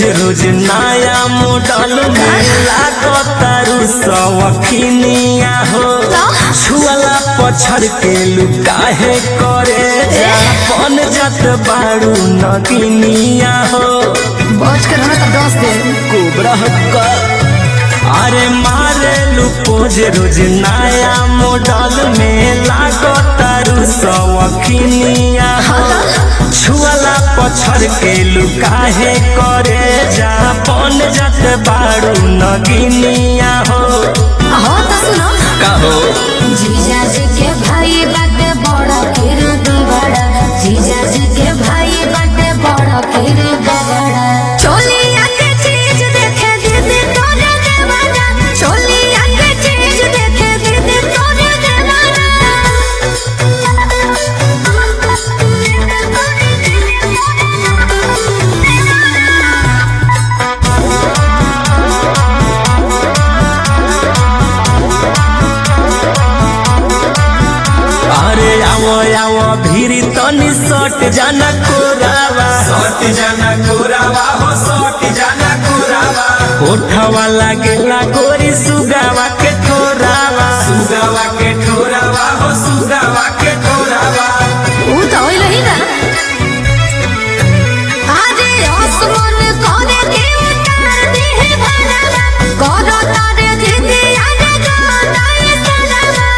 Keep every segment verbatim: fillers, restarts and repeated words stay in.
रोज नया मॉडल में लागतारू सवखिनिया हो छुअला पछड़ के लुकाहे करे जा बन जात बारू नगिनिया हो बच कर हमें तो दस दे कोबरा का अरे मारे लुपोज रोज नया मॉडल में लागतारू सवखिनिया हो छुअला पछड़ के लुकाहे करे जा बन जात बारू नगिनिया हो हो तो सुनो कहो जीजा जी के भाई बाटे बड़ा फिर बड़ा जीजा जी के भाई बाटे बड़ा फिर बड़ा चोलिया के चीज देखे दीदी तोरे देवाना चोलिया के चीज देखे दीदी तोरे देवाना अरे आवो आवो भीरी तनी सट जाना कोरावा सट जाना कोरावा हो सट जाना कोरावा ओठवा लागेला गोरी सुगावा के ठोरावा सुगावा के ठोरावा हो सुगावा के ठोरावा वो तो होई रही ना आजे आसमान कोने के उतार दे है भरावा कोनो तारे दीदी आने गाना सलावा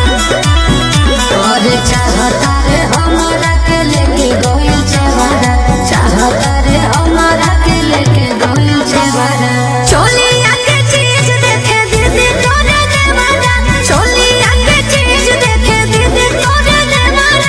और चाहता रे हमारा के लेके गोइल चेहरा चाहता रे हमारा के लेके गोइल चेहरा चोलिया के चीज देखे दीदी तोरे देवाना चोलिया के चीज देखे दीदी तोरे देवाना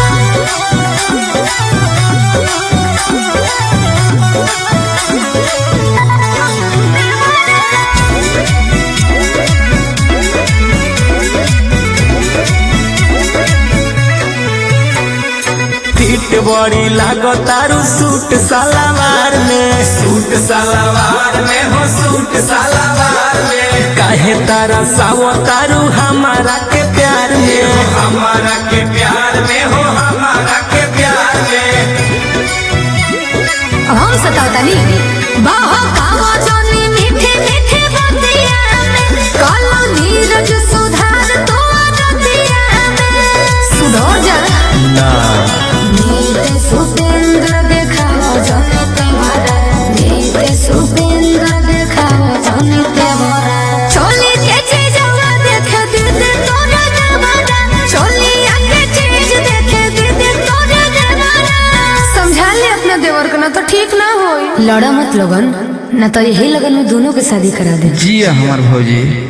पीठ बड़ी लागतारू सूट सलवार में सूट सलवार में हो सूट सलवार में काहे तारा सावतारू हमारा के प्यार ये हो में हमारा के प्यार में हो हमारा के प्यार में हम सतावता नहीं बाहो कावा जोनी मीठे मीठे बतिया में काला नीरज सुधार तो रतिया में सुधर जा ना नीते सुपेंद्र देखाओ जोनी तुम्हारा नीते सुपेंद्र देखाओ जोनी तुम्हारा चोली के चीजवा देखे दीदी तोरे देवाना चोली के चीज देखे दीदी तोरे देवाना समझा ले अपना देवर को ना तो ठीक ना हो लड़ा मत लगन ना तो यही लगन में दोनों के शादी करा दे जी हमार भौजी।